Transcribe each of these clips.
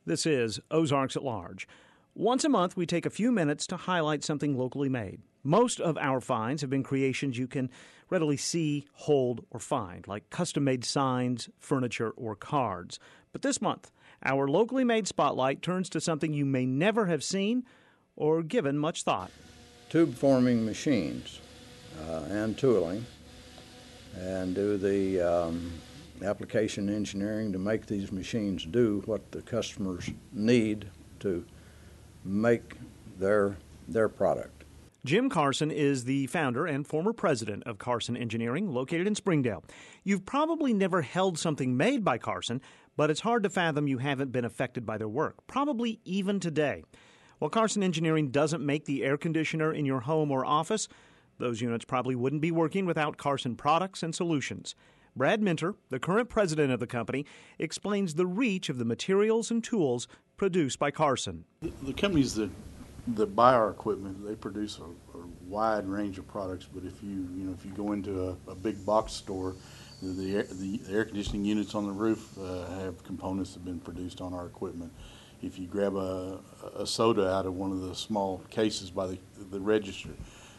This is Ozarks at Large. Once a month, we take a few minutes to highlight something locally made. Most of our finds have been creations you can readily see, hold, or find, like custom-made signs, furniture, or cards. But this month, our locally made spotlight turns to something you may never have seen or given much thought. Tube forming machines and tooling, and do the application engineering to make these machines do what the customers need to make their product. Jim Carson is the founder and former president of Carson Engineering, located in Springdale. You've probably never held something made by Carson, but it's hard to fathom you haven't been affected by their work, probably even today. While Carson Engineering doesn't make the air conditioner in your home or office, those units probably wouldn't be working without Carson products and solutions. Brad Minter, the current president of the company, explains the reach of the materials and tools produced by Carson. The companies that buy our equipment, they produce a wide range of products. But if you go into a big box store, the air conditioning units on the roof have components that have been produced on our equipment. If you grab a soda out of one of the small cases by the register,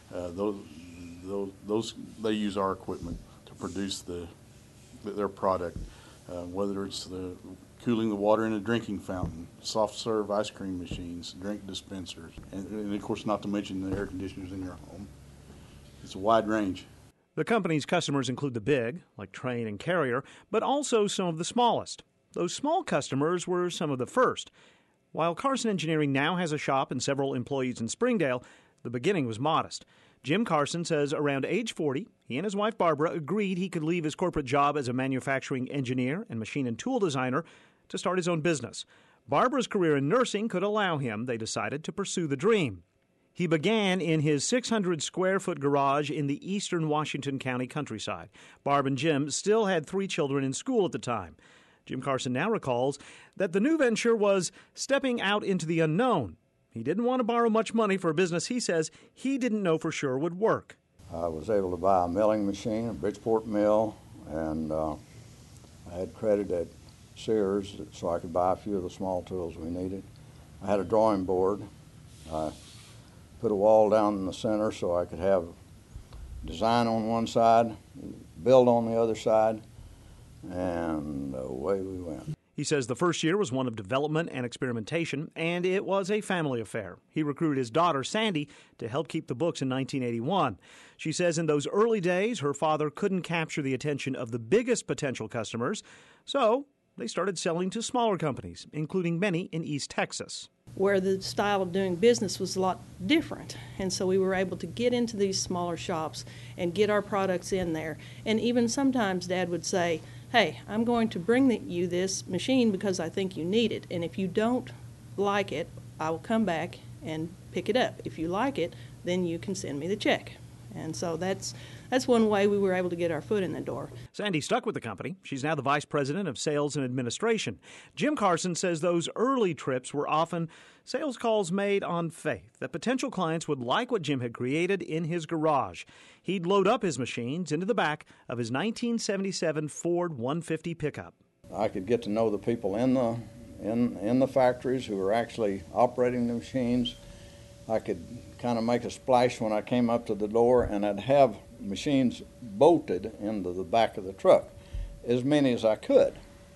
those they use our equipment to produce their product, whether it's cooling the water in a drinking fountain, soft serve ice cream machines, drink dispensers, and of course not to mention the air conditioners in your home. It's a wide range. The company's customers include the big, like Trane and Carrier, but also some of the smallest. Those small customers were some of the first. While Carson Engineering now has a shop and several employees in Springdale, the beginning was modest. Jim Carson says around age 40, he and his wife Barbara agreed he could leave his corporate job as a manufacturing engineer and machine and tool designer to start his own business. Barbara's career in nursing could allow him, they decided, to pursue the dream. He began in his 600-square-foot garage in the eastern Washington County countryside. Barb and Jim still had 3 children in school at the time. Jim Carson now recalls that the new venture was stepping out into the unknown. He didn't want to borrow much money for a business he says he didn't know for sure would work. I was able to buy a milling machine, a Bridgeport mill, and I had credit at Sears so I could buy a few of the small tools we needed. I had a drawing board. I put a wall down in the center so I could have design on one side, build on the other side, and away we went. He says the first year was one of development and experimentation, and it was a family affair. He recruited his daughter, Sandy, to help keep the books in 1981. She says in those early days, her father couldn't capture the attention of the biggest potential customers, so they started selling to smaller companies, including many in East Texas, where the style of doing business was a lot different. And so we were able to get into these smaller shops and get our products in there. And even sometimes Dad would say, hey, I'm going to bring you this machine because I think you need it. And if you don't like it, I will come back and pick it up. If you like it, then you can send me the check. And so that's one way we were able to get our foot in the door. Sandy stuck with the company. She's now the vice president of sales and administration. Jim Carson says those early trips were often sales calls made on faith that potential clients would like what Jim had created in his garage. He'd load up his machines into the back of his 1977 Ford 150 pickup. I could get to know the people in the factories who were actually operating the machines. I could kind of make a splash when I came up to the door, and I'd have machines bolted into the back of the truck, as many as I could.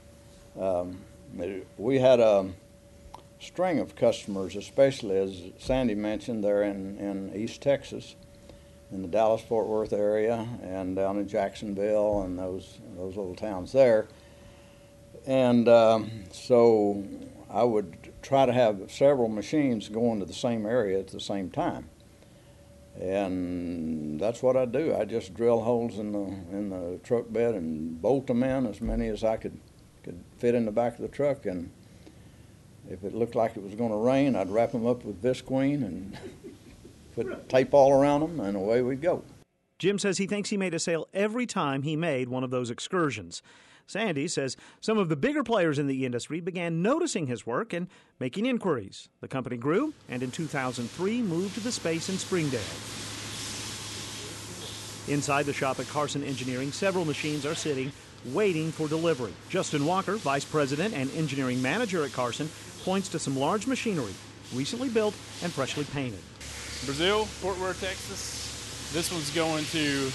We had a string of customers, especially as Sandy mentioned, there in East Texas, in the Dallas-Fort Worth area, and down in Jacksonville and those little towns there. And so I would try to have several machines going to the same area at the same time. And that's what I do. I just drill holes in the truck bed and bolt them in, as many as I could fit in the back of the truck. And if it looked like it was going to rain, I'd wrap them up with Visqueen and put tape all around them, and away we'd go. Jim says he thinks he made a sale every time he made one of those excursions. Sandy says some of the bigger players in the industry began noticing his work and making inquiries. The company grew, and in 2003 moved to the space in Springdale. Inside the shop at Carson Engineering, several machines are sitting, waiting for delivery. Justin Walker, vice president and engineering manager at Carson, points to some large machinery, recently built and freshly painted. Brazil, Fort Worth, Texas. This one's going to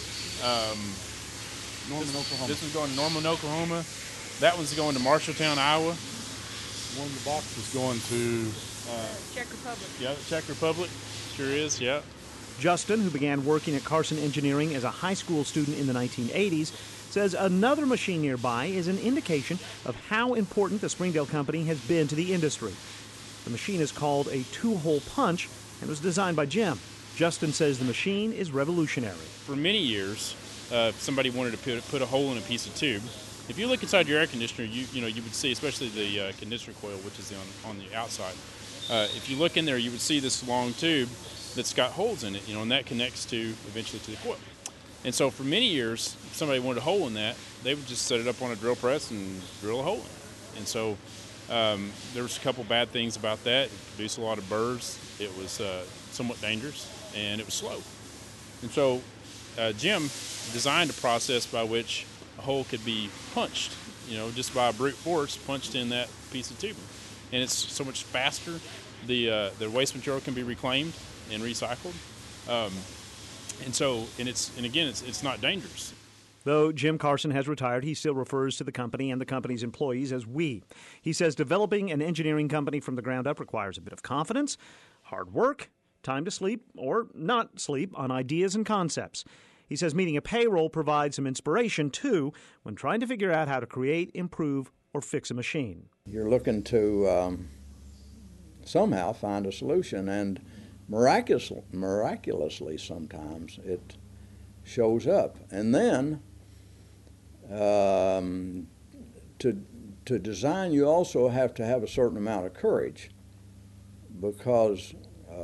Norman, Oklahoma. This one's going to Norman, Oklahoma. That one's going to Marshalltown, Iowa. One of the boxes going to Czech Republic. Yeah, Czech Republic. Sure is, yeah. Justin, who began working at Carson Engineering as a high school student in the 1980s, says another machine nearby is an indication of how important the Springdale company has been to the industry. The machine is called a two-hole punch and was designed by Jim. Justin says the machine is revolutionary. For many years, if somebody wanted to put a hole in a piece of tube, if you look inside your air conditioner, you would see, especially the condenser coil, which is on the outside. If you look in there, you would see this long tube that's got holes in it, and that connects to eventually to the coil. And so for many years, if somebody wanted a hole in that, they would just set it up on a drill press and drill a hole in it. And so there was a couple bad things about that. It produced a lot of burrs. It was somewhat dangerous, and it was slow. And so Jim designed a process by which a hole could be punched, just by brute force, punched in that piece of tubing. And it's so much faster. The waste material can be reclaimed and recycled. And again, it's not dangerous. Though Jim Carson has retired, he still refers to the company and the company's employees as we. He says developing an engineering company from the ground up requires a bit of confidence, hard work, time to sleep or not sleep on ideas and concepts. He says meeting a payroll provides some inspiration, too, when trying to figure out how to create, improve, or fix a machine. You're looking to somehow find a solution, and miraculously sometimes it shows up. And then to design, you also have to have a certain amount of courage, because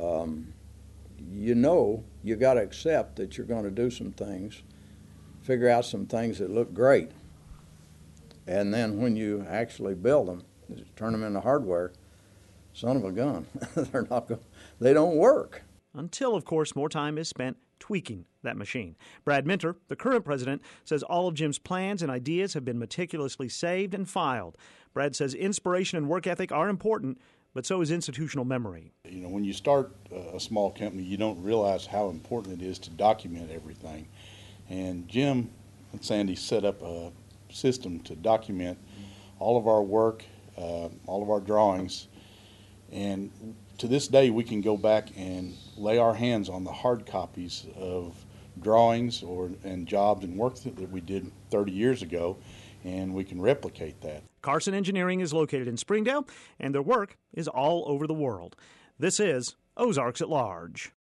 you got to accept that you're going to do some things, figure out some things that look great, and then when you actually build them, turn them into hardware, son of a gun, they don't work. Until, of course, more time is spent tweaking that machine. Brad Minter, the current president, says all of Jim's plans and ideas have been meticulously saved and filed. Brad says inspiration and work ethic are important, but so is institutional memory. When you start a small company, you don't realize how important it is to document everything. And Jim and Sandy set up a system to document all of our work, all of our drawings, and to this day we can go back and lay our hands on the hard copies of drawings and jobs and work that we did 30 years ago, and we can replicate that. Carson Engineering is located in Springdale, and their work is all over the world. This is Ozarks at Large.